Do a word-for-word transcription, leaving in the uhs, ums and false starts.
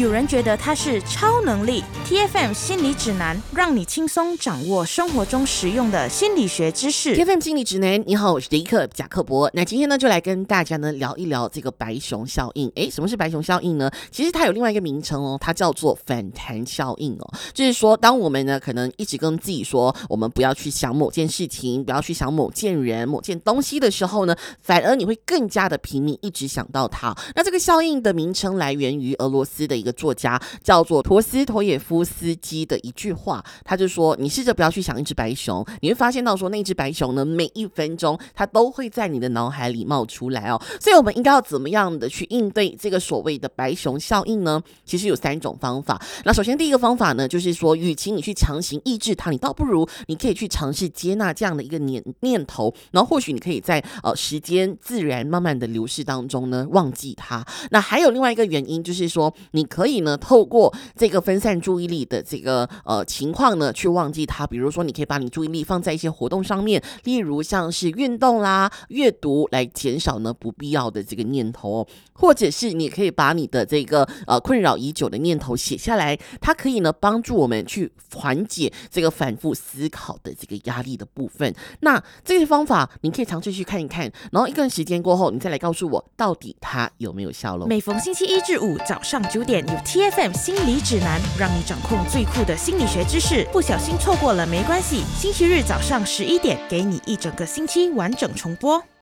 有人觉得它是超能力。 T F M 心理指南，让你轻松掌握生活中实用的心理学知识。 T F M 心理指南，你好，我是迪克贾克伯。那今天呢，就来跟大家呢聊一聊这个白熊效应。诶，什么是白熊效应呢？其实它有另外一个名称哦，它叫做反弹效应哦。就是说，当我们呢可能一直跟自己说，我们不要去想某件事情，不要去想某件人、某件东西的时候呢，反而你会更加的拼命一直想到它。那这个效应的名称来源于俄罗斯的一个作家，叫做陀思妥耶夫斯基的一句话，他就说：你试着不要去想一只白熊，你会发现到说那只白熊呢，每一分钟它都会在你的脑海里冒出来哦。所以我们应该要怎么样的去应对这个所谓的白熊效应呢？其实有三种方法。那首先第一个方法呢，就是说，与其你去强行抑制它，你倒不如你可以去尝试接纳这样的一个念念头，然后或许你可以在呃时间自然慢慢的流逝当中呢，忘记它。那还有另外一个原因，就是说，你可以呢透过这个分散注意力的这个呃情况呢，去忘记它。比如说，你可以把你注意力放在一些活动上面，例如像是运动啦、阅读，来减少呢不必要的这个念头哦。或者是你可以把你的这个呃困扰已久的念头写下来，它可以呢帮助我们去缓解这个反复思考的这个压力的部分。那这些方法你可以尝试去看一看，然后一段时间过后，你再来告诉我到底它有没有效咯。 每逢星期一至五早上九点，有 T F M 心理指南，让你掌控最酷的心理学知识。不小心错过了没关系，星期日早上十一点，给你一整个星期完整重播。